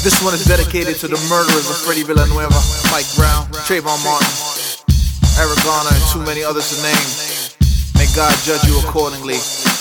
This one is dedicated to the murderers of Freddie Villanueva, Mike Brown, Trayvon Martin, Eric Garner, and too many others to name. May God judge you accordingly.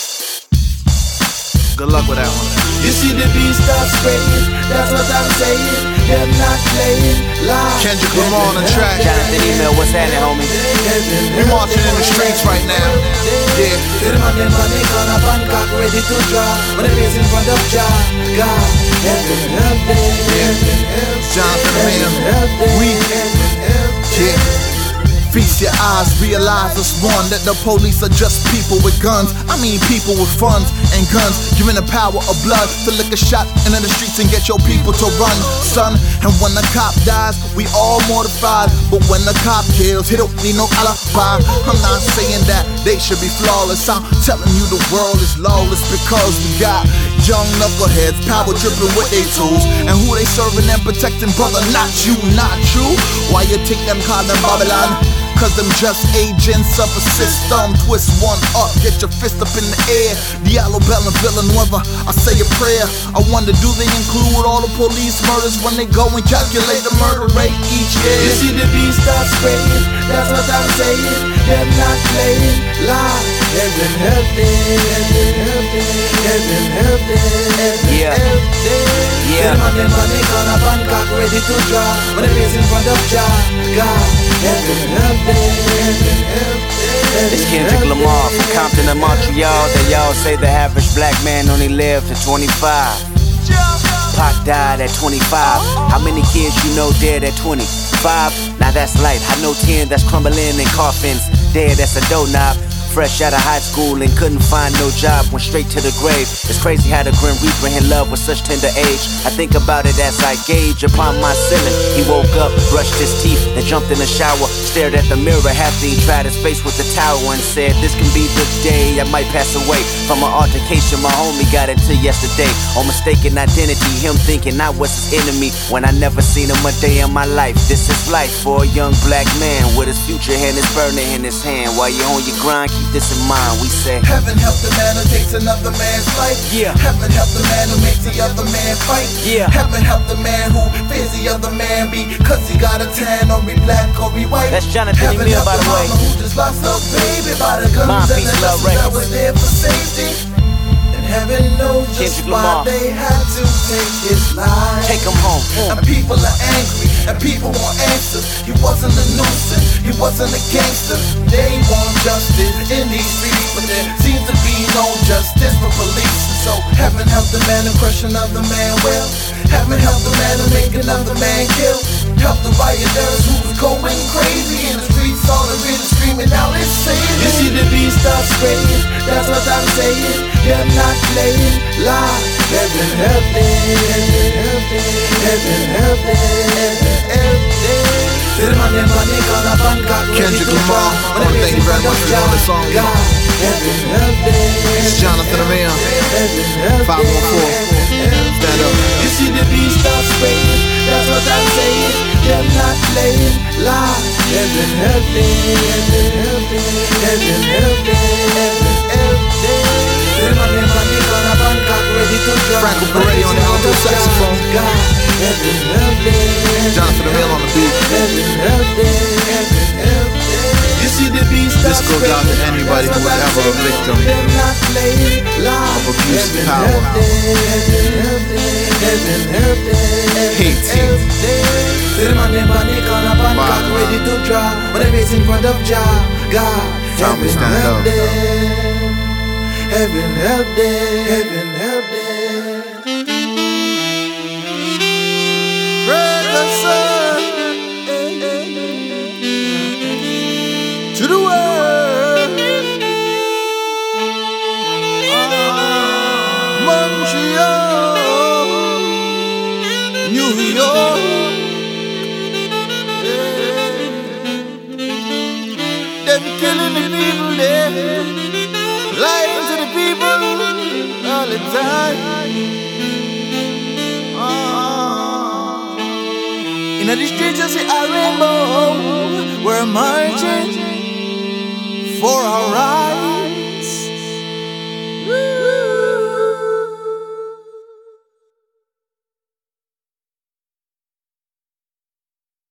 Good luck with that one. You see the beast start spraying, that's what I'm saying. They're not playing live. Kendrick Lamar on the track. Jonathan Email, what's happening, homie? We marching in the streets right now. Yeah. Them gonna Bangkok ready to draw. When they race in front of Jah, God, heaven help them. Yeah. Jonathan Email. We. Yeah. Feast your eyes, realize it's one that the police are just people with guns. I mean people with funds and guns, giving the power of blood to lick a shot into the streets and get your people to run, son. And when the cop dies, we all mortified. But when the cop kills, he don't need no alibi. I'm not saying that they should be flawless. I'm telling you the world is lawless because we got young knuckleheads, power tripping with their tools. And who they serving and protecting, brother, not you, not you. Why you think them call them Babylon? Cause them just agents of a system. Twist one up, get your fist up in the air. Diallo, Bell, and Villanueva, I say a prayer. I wonder, do they include all the police murders when they go and calculate the murder rate each year? You see the beast start spraying, that's what I'm saying. They're not playing live. Heaven help them, heaven help them, heaven help them, heaven help them. Yeah. Them money gonna Bangkok ready to draw. When they race in front of Jah, God, heaven help them, heaven help them. It's Kendrick Lamar from Compton to Montreal. They all say the average black man only lived to 25. Pac died at 25. How many kids you know dead at 25? Now that's light. I know 10 that's crumbling in coffins. Dead, that's a doorknob. Fresh out of high school and couldn't find no job, went straight to the grave. It's crazy how the Grim Reaper in love with such tender age. I think about it as I gauge upon my ceiling. He woke up, brushed his teeth, then jumped in the shower, stared at the mirror after he tried his face with the towel and said, this can be the day I might pass away from an altercation my homie got into yesterday. On mistaken identity, him thinking I was his enemy when I never seen him a day in my life. This is life for a young black man with his future and his burner in his hand. While you're on your grind, keep this in mind, we say heaven help the man who takes another man's life. Yeah. Heaven help the man who makes the other man fight. Yeah. Heaven help the man who fears the other man because he got a tan or he black or he white. That's Jonathan Email, by the way. Mama who just lost her baby by the guns Mom, and peace, the love, lessons that was there for safety. And heaven knows just Kendrick why Lamar. they had to take his life. Take him home. And people are angry, and people want answers. He wasn't a nuisance, he wasn't a gangster. They want justice in these streets, but there seems to be no justice for police. So heaven help the man who crush another man well. Heaven help the man who make another man kill. Help the rioters who was going crazy in the streets, all the really screaming out, it's saying. You see the beast start spraying, that's what I'm saying. They're not playing live. Heaven help them, heaven help them, heaven help them, heaven help them. Them money gonna Bangkok ready Kendrick to Lamar, draw. I wanna thank you very much for doing this song. God, heaven help them. It's Jonathan Email, 514. Stand up. You see the beast start spraying, that's what I'm saying. They're not playing live. Heaven help them, heaven help them, heaven help them, heaven help them. Them money gonna Bangkok ready to draw. Franco Peretti on the alto saxophone. God, heaven help them. Jonathan Email on the beat. Heaven help them, heaven help them. You see the beast This goes out to anybody who was ever a victim of abuse and power. Hate. Bangkok ready to draw. When they race in front of Jah, God, Time to stand up. Heaven help them, heaven help them. Praise the sun to the world. Montreal, New York. Them killing the people there, lying to the people all the time. In the streets you see a rainbow, we're marching for our rights.